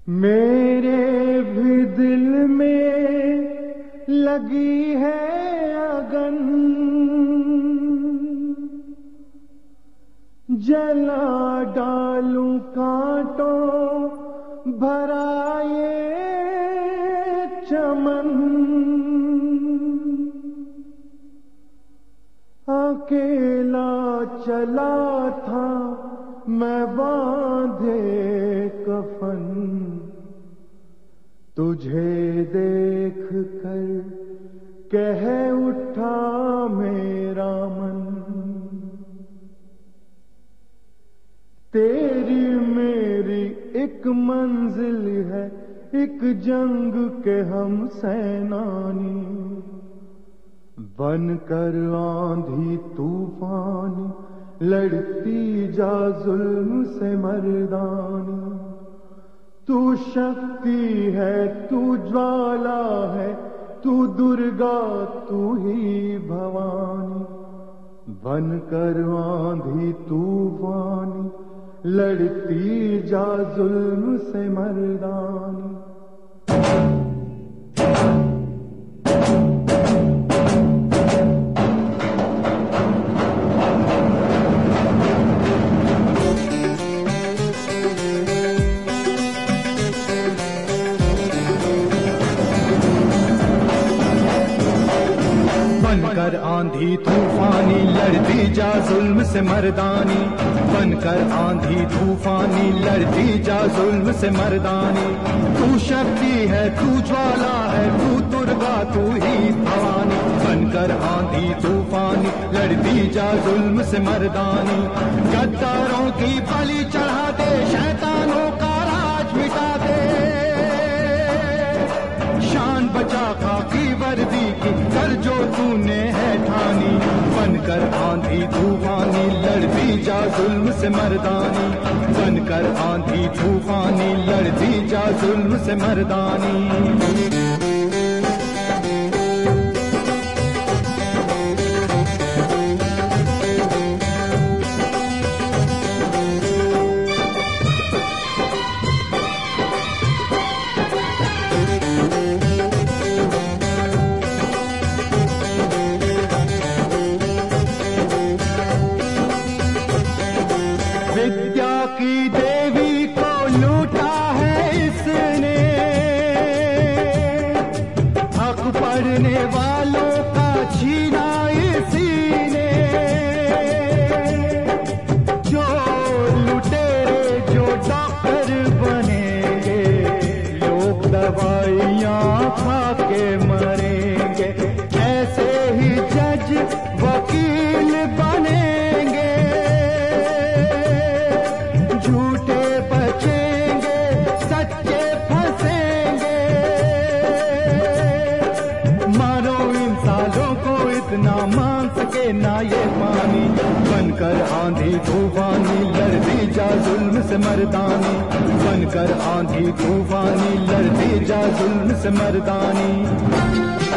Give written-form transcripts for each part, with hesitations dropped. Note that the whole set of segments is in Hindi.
मेरे भी दिल में लगी है अगन, जला डालूं कांटों भरा ये चमन। अकेला चला था मैं बांधे कफन, तुझे देख कर कह उठा मेरा मन। तेरी मेरी एक मंजिल है, एक जंग के हम सेनानी, बनकर आंधी तूफानी लड़ती जा जुल्म से मर्दानी। तू शक्ति है, तू ज्वाला है, तू दुर्गा, तू ही भवानी, बनकर आंधी तूफानी लड़ती जा जुल्म से मर्दानी। बनकर आंधी तूफानी लड़ती जा जुल्म से मर्दानी, बनकर आंधी तूफानी लड़ती जा जुल्म से मर्दानी। तू शक्ति है, तू ज्वाला है, तू दुर्गा, तू ही भवानी, बनकर आंधी तूफानी लड़ती जा जुल्म से मर्दानी। गद्दारों की बलि चढ़ा दे, शैतानों का राज मिटा दे, शान बचा खाकी वर्दी की कर जो तूने है ठानी। बनकर आंधी तूफानी लड़ती जा जुल्म से मर्दानी, बनकर आंधी तूफानी लड़ती जा जुल्म से मर्दानी। विद्या की देवी को लूटा है इसने, हक पढ़ने वालों का छीना इसी ने। जो लुटेरे जो डॉक्टर बनेंगे, लोग दवाइयां खा के मरेंगे। ऐसे ही जज वकील बनेंगे, झूठे बचेंगे, सच्चे फंसेंगे। मारो इन सालों को इतना मान सके ना ये पानी, बनकर आंधी तूफानी लड़ती जा जुल्म से मर्दानी, बनकर आंधी तूफानी लड़ती जा जुल्म से मर्दानी।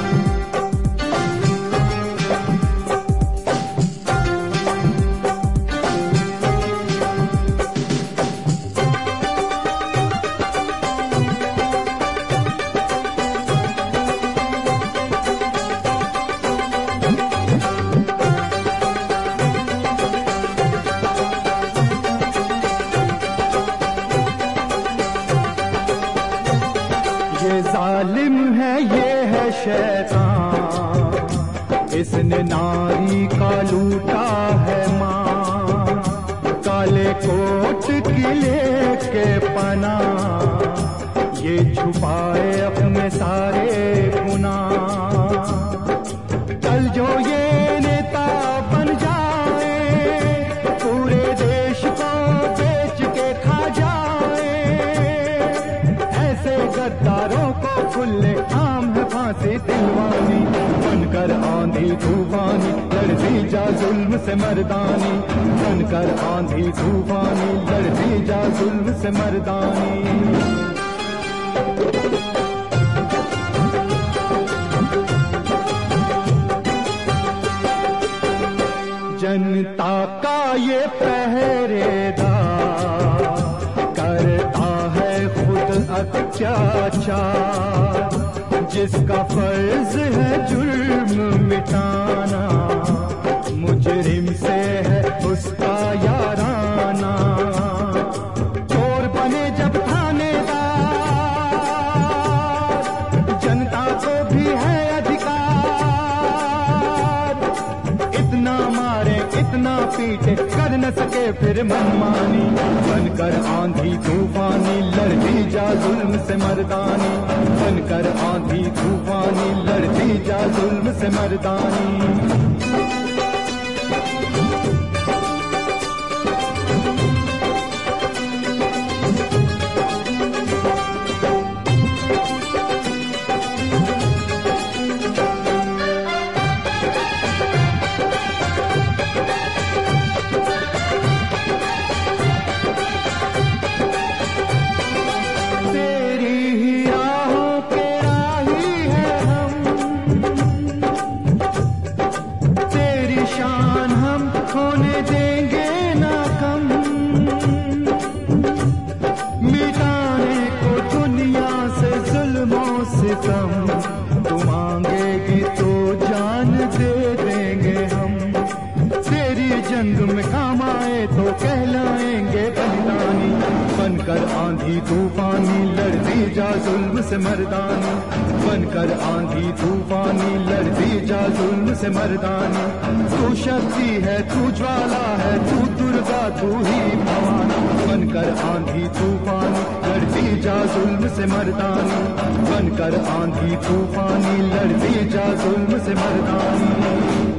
ये जालिम है, ये है शैतान, इसने नारी का लूटा है मान। काले कोट किले के पना, ये छुपाए अपने सारे गुनाह। कल जो ये नेता बन जाए, पूरे देश को बेच के खा जाए। ऐसे गद्दारों को खुले आम है फांसी दिलवानी, बनकर आंधी तूफानी लड़ती जा जुल्म से मर्दानी, बनकर आंधी तूफानी लड़ती जा जुल्म से मर्दानी। जनता का ये पहरेदार करता है खुद अत्याचार, जिसका फर्ज है जुर्म मिटाना, मुजरिम से है उसका याराना। चोर बने जब थानेदार, जनता को भी है अधिकार, इतना मारे इतना पीटे कर न सके फिर मनमानी। बनकर आंधी तूफानी लड़ती जा जुल्म से मर्दानी, बनकर आंधी तूफानी लड़ती जा जुल्म से मर्दानी। होने देंगे ना कम, मिटाने को दुनिया से जुल्मों से कम, तू मांगेगी तो जान दे देंगे हम। तेरी जंग में काम आए तो कहलाएंगे बलिदानी। बनकर आंधी तूफानी लड़ती जा जुल्म से मर्दानी, बनकर आंधी तूफानी लड़ती जा जुल्म से मर्दानी। तू शक्ति है तू ज्वाला है तू दुर्गा तू ही भवानी। बनकर आंधी तूफानी लड़ती जा जुल्म से मर्दानी, बनकर आंधी तूफानी लड़ती जा जुल्म से मर्दानी।